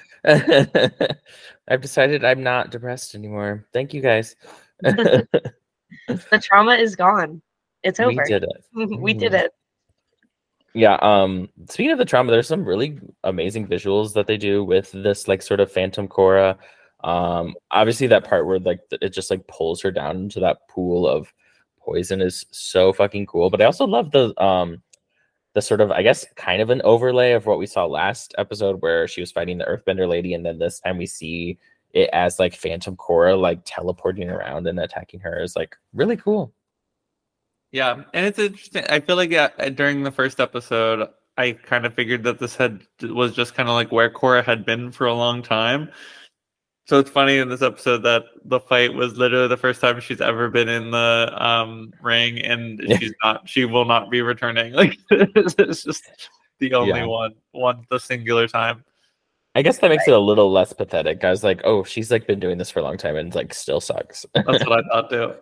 I've decided I'm not depressed anymore. Thank you guys. The trauma is gone. It's We over. did it. We did it. Yeah. Um. Speaking of the trauma, there's some really amazing visuals that they do with this, like, sort of Phantom Cora. Um. Obviously, that part where like th- it just like pulls her down into that pool of poison is so fucking cool. But I also love the um the sort of, I guess, kind of an overlay of what we saw last episode where she was fighting the Earthbender lady, and then this time we see it as like Phantom Cora like teleporting around and attacking her is like really cool. Yeah, and it's interesting. I feel like yeah, during the first episode, I kind of figured that this had was just kind of like where Cora had been for a long time. So it's funny in this episode that the fight was literally the first time she's ever been in the um, ring, and she's not. She will not be returning. Like it's just the only Yeah. one, one the singular time. I guess that makes it a little less pathetic. I was like, oh, she's like been doing this for a long time and like still sucks. That's what I thought too.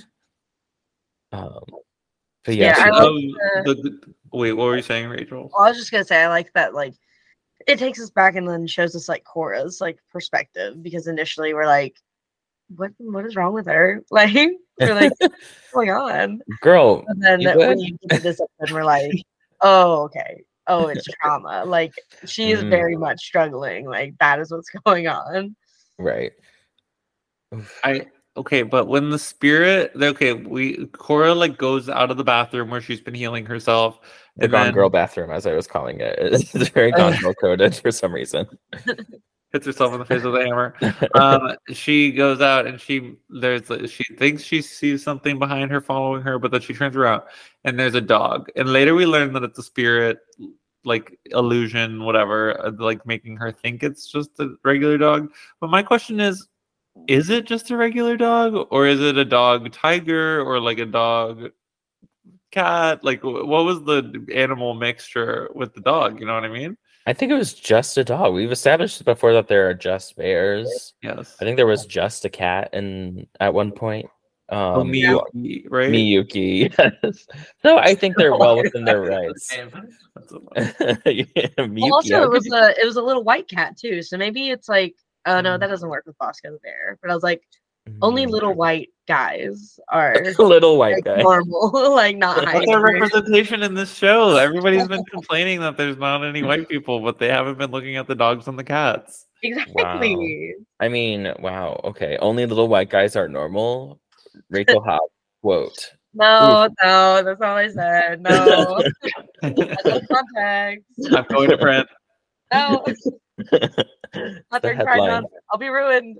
um, but yeah, Yeah, she- I love Um, the, wait, what were you saying, Rachel? Well, I was just gonna say I like that like it takes us back and then shows us like Korra's like perspective, because initially we're like, what what is wrong with her? Like we're like, what's going on? Girl, And then you good? we get to this episode, we're like, oh, okay. Oh, it's trauma. Like she is Mm. very much struggling. Like that is what's going on. Right. I okay, but when the spirit, okay, we Korra like goes out of the bathroom where she's been healing herself. The and Gone then Girl bathroom, as I was calling it. It's very Gone Girl coded for some reason. hits herself in the face with a hammer. Um, she goes out and she there's she thinks she sees something behind her following her, but then she turns around and there's a dog. And later we learn that it's a spirit, like illusion, whatever, uh, like making her think it's just a regular dog. But my question is, is it just a regular dog, or is it a dog tiger, or like a dog cat? Like, wh- what was the animal mixture with the dog? You know what I mean? I think it was just a dog. We've established before that there are just bears. Yes. I think there was just a cat in at one point. Oh, Um, Miyuki, right? Miyuki. Yes. So I think they're well within their rights. That's so Yeah, Well, Miyuki, also, how it could was you- a it was a little white cat too. So maybe it's like, oh no, Mm. that doesn't work with Bosco the bear. But I was like, only Mm. little white guys are little white like, guy. normal, like not That's our hybrid. representation in this show. Everybody's been complaining that there's not any white people, but they haven't been looking at the dogs and the cats. Exactly. I mean, wow. Okay, only little white guys are normal. Rachel Hobb quote. No, no, that's all I said. No, that's out of context. I'm going to print. No, It's not the their pride headline. month. I'll be ruined.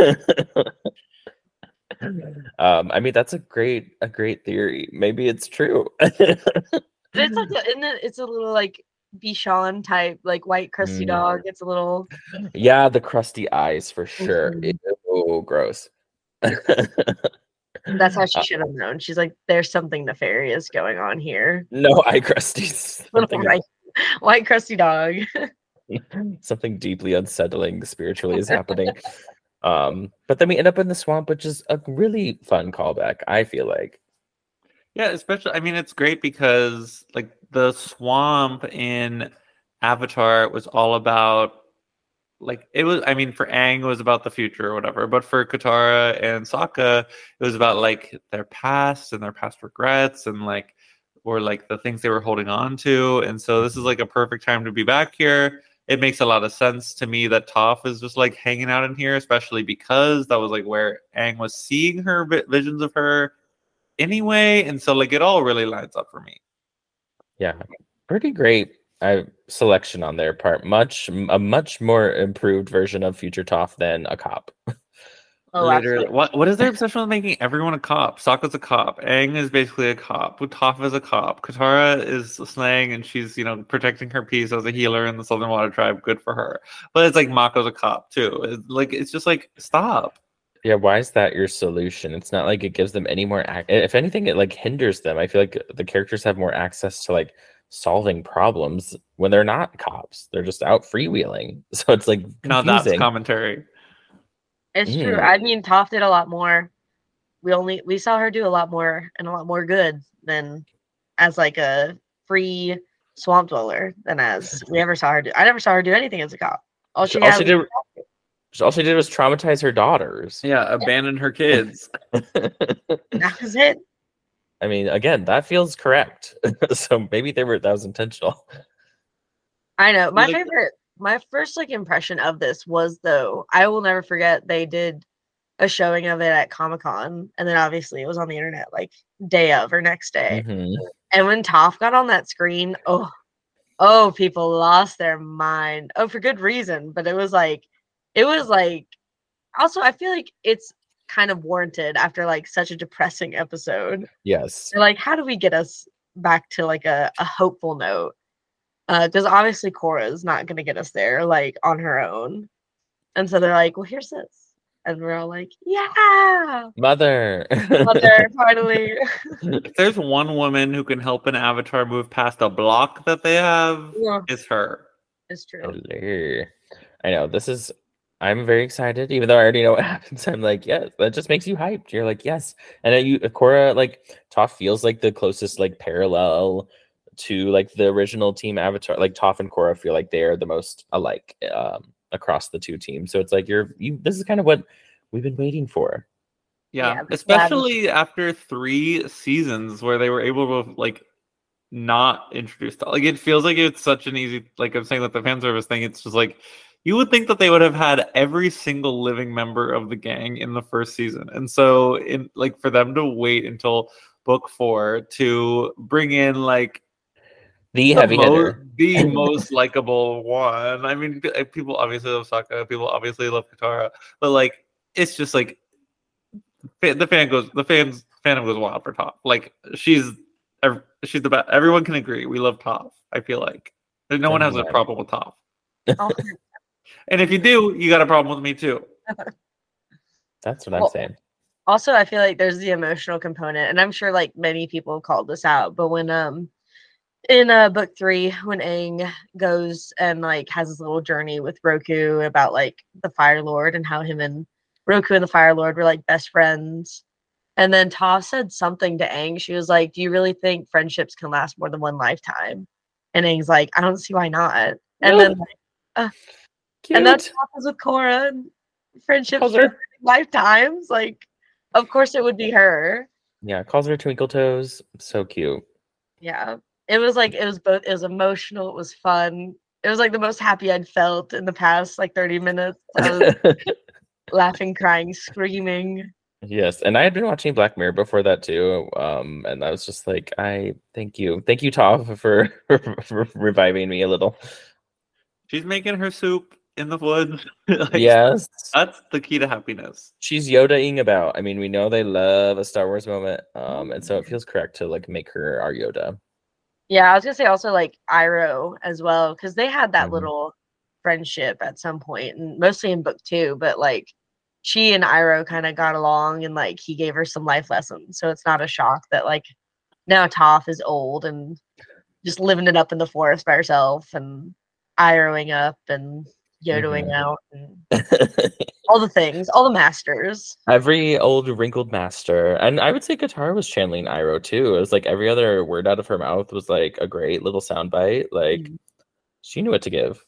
um, I mean, that's a great a great theory. Maybe it's true. But it's like a, isn't it, it's a little like Bichon type, like white crusty Mm. dog. It's a little. Yeah, the crusty eyes for sure. Mhm. Ew, gross. That's how she Uh, should have known. She's like, there's something nefarious going on here. no eye crusties. Little Something, white, white crusty dog. something deeply unsettling spiritually is happening. Um, but then we end up in the swamp, which is a really fun callback, I feel like. Yeah, especially, I mean, it's great because like the swamp in Avatar was all about like it was. I mean, for Aang it was about the future or whatever, but for Katara and Sokka, it was about like their past and their past regrets and like or like the things they were holding on to. And so this is like a perfect time to be back here. It makes a lot of sense to me that Toph is just like hanging out in here, especially because that was like where Aang was seeing her vi- visions of her anyway, and so like it all really lines up for me. Yeah, pretty great uh, selection on their part. Much a much more improved version of Future Toph than a cop. Oh, Literally, absolutely. what what is their obsession with making everyone a cop? Sokka's a cop. Aang is basically a cop. Toph is a cop. Katara is slaying, and she's you know protecting her peace as a healer in the Southern Water Tribe. Good for her. But it's like Mako's a cop too. It's like it's just like stop. Yeah, why is that your solution? It's not like it gives them any more. Ac- if anything, it like hinders them. I feel like the characters have more access to like solving problems when they're not cops. They're just out freewheeling. So it's like Now that's confusing. commentary. It's true. Mm. I mean, Toph did a lot more. We only we saw her do a lot more and a lot more good than as like a free swamp dweller than as we ever saw her do. I never saw her do anything as a cop. All she, all had she was- did, all she did was traumatize her daughters. Yeah, abandon her kids. that was it. I mean, again, that feels correct. So maybe they were that was intentional. I know. My Like- favorite, my first like impression of this was though, I will never forget they did a showing of it at Comic Con, and then obviously it was on the internet like day of or next day. Mhm. And when Toph got on that screen, oh, oh, people lost their mind. Oh, for good reason. But it was like, it was like, also, I feel like it's kind of warranted after like such a depressing episode. Yes. They're like, how do we get us back to like a, a hopeful note? Because obviously Korra is not going to get us there like on her own. And so they're like, well, here's this. And we're all like, yeah, Mother. mother, finally. If there's one woman who can help an avatar move past a block that they have, Yeah, it's her. it's true. Hello. I know this is. I'm very excited, even though I already know what happens. I'm like, yes, that just makes you hyped. You're like, yes, and then you, Korra, like Toph feels like the closest like parallel to like the original team Avatar, like Toph and Korra feel like they're the most alike um, across the two teams. So it's like you're you. This is kind of what we've been waiting for. Yeah, Yeah, especially after three seasons where they were able to like not introduce like it feels like it's such an easy like I'm saying with the fan service thing. It's just like you would think that they would have had every single living member of the gang in the first season, and so in like for them to wait until book four to bring in like The, the heavy most hitter. the most likable one. I mean, p- people obviously love Sokka, people obviously love Katara, but like it's just like fa- the fan goes the fans fandom goes wild for Toph. Like she's ev- she's the best. Everyone can agree we love Toph. I feel like and no one has a Yeah. problem with Toph. Oh, And if you do, you got a problem with me too. That's what I'm Well, saying. also, I feel like there's the emotional component, and I'm sure like many people have called this out, but when um in uh book three, when Aang goes and like has his little journey with Roku about like the Fire Lord and how him and Roku and the Fire Lord were like best friends. And then Toph said something to Aang. She was like, "Do you really think friendships can last more than one lifetime?" And Aang's like, "I don't see why not." And then like, uh, Cute. and then Toph is with Korra and friendships Calls for her- lifetimes. Like, of course it would be her. Yeah, calls her Twinkle Toes. So cute. Yeah. It was like it was both it was emotional, it was fun. It was like the most happy I'd felt in the past like thirty minutes. I was laughing, crying, screaming. Yes, and I had been watching Black Mirror before that too, um, and I was just like, I thank you, thank you, Toph, for, for, for reviving me a little. She's making her soup in the woods. Like, Yes, that's the key to happiness. she's Yoda-ing about. I mean, we know they love a Star Wars moment, um, and so it feels correct to like make her our Yoda. Yeah, I was gonna say also like Iroh as well, because they had that Mhm. little friendship at some point, and mostly in book two, but like she and Iroh kind of got along and like he gave her some life lessons. So it's not a shock that like now Toph is old and just living it up in the forest by herself and Irohing up and Yodoing Mhm. out and all the things, all the masters. Every old wrinkled master, and I would say Katara was channeling Iroh too. It was like every other word out of her mouth was like a great little soundbite. Like Mhm. she knew what to give.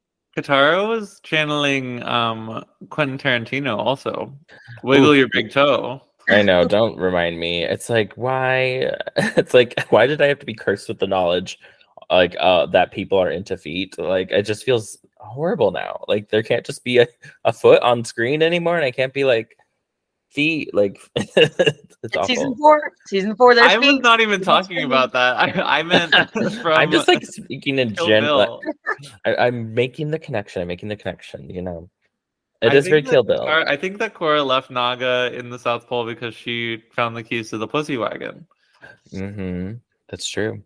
Katara was channeling um Quentin Tarantino also. Wiggle Oof. your big toe. I know. Don't remind me. It's like why? It's like why did I have to be cursed with the knowledge, like uh, that people are into feet? Like it just feels horrible now. Like there can't just be a, a foot on screen anymore, and I can't be like feet. Like it's It's season awful. four. Season four, there's I was feet. not even Season talking three. about that. I, I meant from I'm just like speaking in Kill general. Bill. I'm making the connection. I'm making the connection. You know, it I is very think that Kill Bill. Katara- I think that Korra left Naga in the South Pole because she found the keys to the pussy wagon. Mm-hmm. That's true.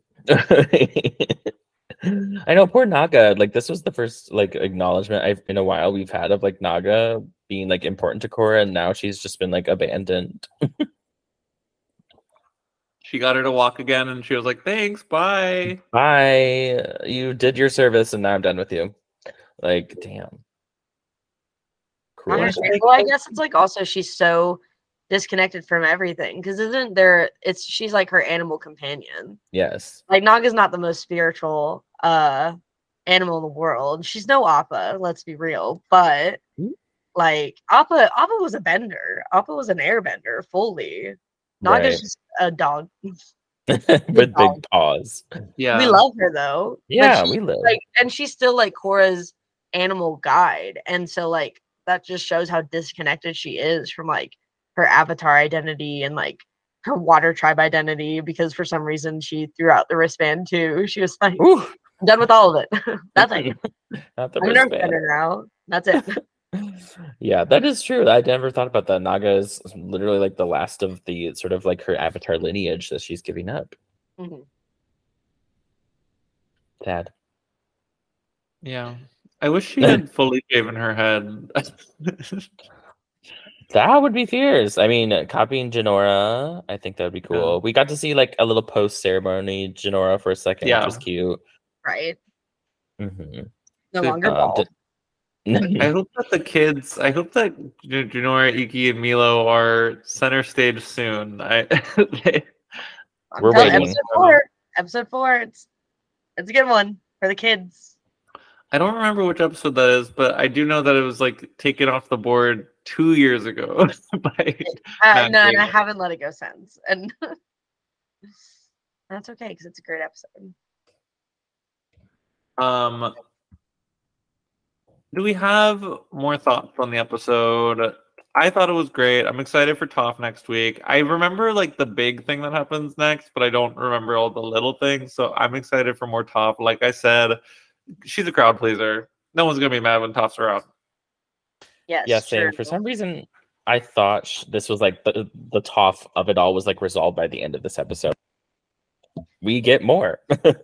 I know, poor Naga. Like this was the first like acknowledgement I've in a while we've had of like Naga being like important to Korra, and now she's just been like abandoned. She got her to walk again, and she was like, "Thanks, bye." Bye. You did your service, and now I'm done with you. Like, damn. Cruel. Understand. Well, I guess it's like also she's so disconnected from everything because isn't there? It's she's like her animal companion. Yes. Like Naga's not the most spiritual uh animal in the world. She's no Appa. Let's be real. But Mm. like Appa, Appa was a bender. Appa was an airbender fully. Naga's Right. just a dog. With big paws. Yeah, We love her though. But Yeah, she- we live. like, and she's still like Korra's animal guide, and so like that just shows how disconnected she is from like her avatar identity and like her water tribe identity because for some reason she threw out the wristband too. She was like, Ooh, I'm done with all of it. Nothing. not the I'm an wristband. earthbender now. That's it. Yeah, that is true. I never thought about that. Naga is literally like the last of the sort of like her avatar lineage that she's giving up. Mhm. Sad. yeah. I wish she had fully shaven her head. That would be fierce. I mean, uh, copying Janora, I think that would be cool. Yeah. We got to see like a little post ceremony Janora for a second, Yeah. which was cute. Right. Mm-hmm. No The- longer Um, bald. I hope that the kids, I hope that J- Junora, Iki, and Milo are center stage soon. I, they, I'm We're telling- waiting. Episode four. Episode four. It's It's a good one for the kids. I don't remember which episode that is, but I do know that it was like taken off the board two years ago. by Uh, Matt no, and I Groening. haven't let it go since, and that's okay because it's a great episode. Um, do we have more thoughts on the episode? I thought it was great. I'm excited for Toph next week. I remember like the big thing that happens next, but I don't remember all the little things. So I'm excited for more Toph. Like I said, she's a crowd pleaser. No one's gonna be mad when Toph's around. Yes, Yeah, same. true. For some reason, I thought sh- this was like the the Toph of it all was like resolved by the end of this episode. We get more.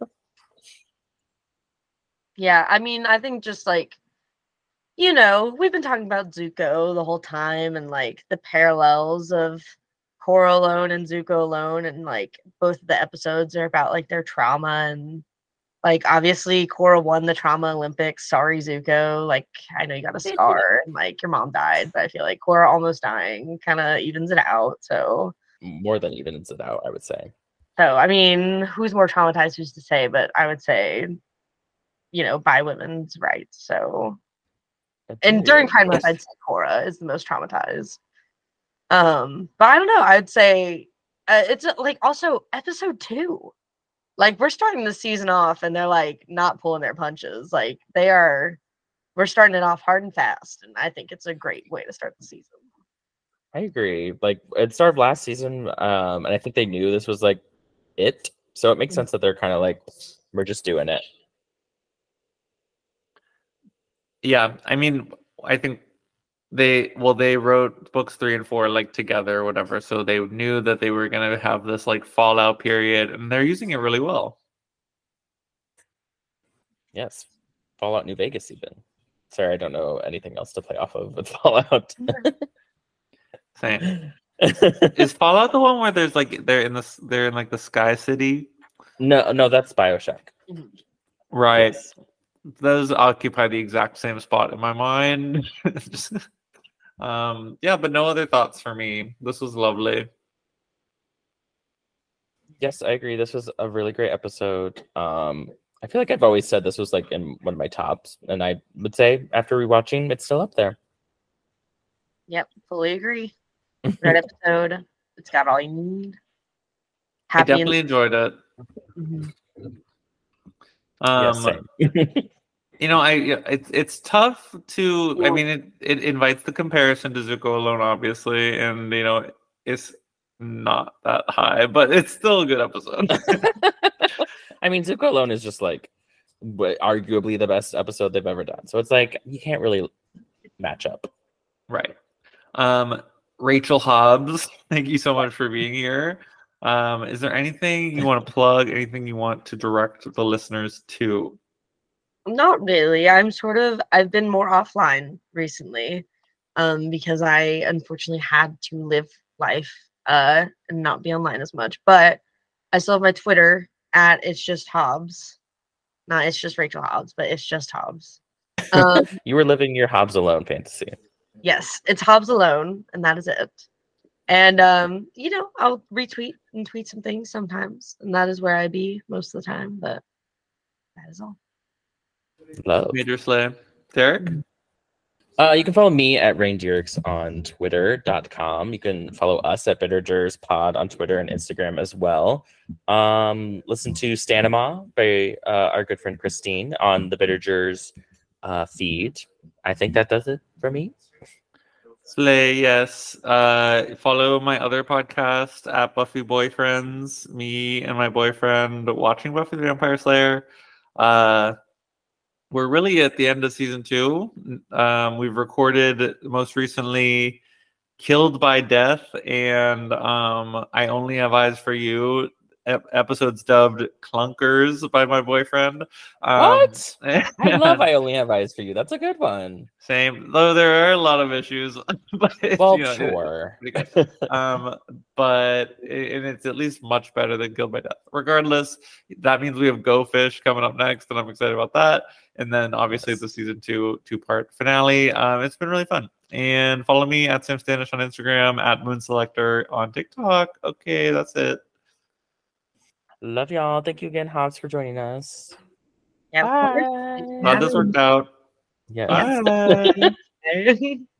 Yeah, I mean, I think just like, you know, we've been talking about Zuko the whole time and like the parallels of Korra alone and Zuko alone, and like both of the episodes are about like their trauma and like obviously Korra won the trauma Olympics. Sorry, Zuko. Like I know you got a scar and like your mom died, but I feel like Korra almost dying kind of evens it out. So More than evens it out, I would say. so I mean, who's more traumatized? Who's to say? But I would say, you know, by women's rights. So and during Pride Month, I'd say Korra is the most traumatized. Um, but I don't know. I'd say uh, it's uh, like also episode two. Like we're starting the season off, and they're like not pulling their punches. Like they are. We're starting it off hard and fast, and I think it's a great way to start the season. I agree. Like it started last season, um, and I think they knew this was like it, so it makes sense that they're kind of like, we're just doing it. Yeah, I mean, I think they well they wrote books three and four like together or whatever, so they knew that they were gonna have this like fallout period, and they're using it really well. Yes, Fallout New Vegas even. Sorry, I don't know anything else to play off of with Fallout. Same. Is Fallout the one where there's like they're in this they're in like the Sky City? No, no, that's BioShock. Right. Yes. Those occupy the exact same spot in my mind. Just, um, yeah, but no other thoughts for me. This was lovely. Yes, I agree. This was a really great episode. Um, I feel like I've always said this was like in one of my tops, and I would say after rewatching, it's still up there. Yep, fully agree. Great episode. It's got all you need. I Happy definitely enjoyed it. and- Um, Yes, same. you know, I it's it's tough to. I Yeah. mean, it it invites the comparison to Zuko alone, obviously, and you know, it's not that high, but it's still a good episode. I mean, Zuko alone is just like w- arguably the best episode they've ever done. So it's like you can't really match up. Right. Um, Rachel Hobbs, thank you so much for being here. Um, is there anything you want to plug? Anything you want to direct the listeners to? Not really. I'm sort of I've been more offline recently, um, because I unfortunately had to live life uh and not be online as much. But I still have my Twitter at it's just Hobbs. Not it's just Rachel Hobbs, but it's just Hobbs. Um, You were living your Hobbs alone fantasy. yes, it's Hobbs alone, and that is it. And um, you know, I'll retweet and tweet some things sometimes, and that is where I be most of the time. But that is all. Love. Major Slay. Derek? Uh, you can follow me at Reindeerx on twitter dot com. You can follow us at Bittergers Pod on Twitter and Instagram as well. Um, listen to Stanima by uh, our good friend Christine on the Bittergers uh, feed. I think that does it for me. Slay, yes. Uh, follow my other podcast at Buffy Boyfriends. Me and my boyfriend watching Buffy the Vampire Slayer. Uh, we're really at the end of season two. Um, we've recorded most recently Killed by Death and um, I Only Have Eyes for You. Ep- episodes dubbed Clunkers by my boyfriend. Um, What? I love I Only Have Eyes for You. That's a good one. Same, though there are a lot of issues. But it's, Well, you know, it- sure. pretty good. um, but it, and it's at least much better than Killed by Death. Regardless, that means we have Go Fish coming up next, and I'm excited about that. And then obviously Yes. the season two two part finale. Um, it's been really fun. And follow me at Sam Stanish on Instagram, at Moon Selector on TikTok. Okay, that's it. Love y'all. Thank you again, Hobbs, for joining us. Yeah, of course. Bye. Glad this worked out. Yeah. Bye. Yes.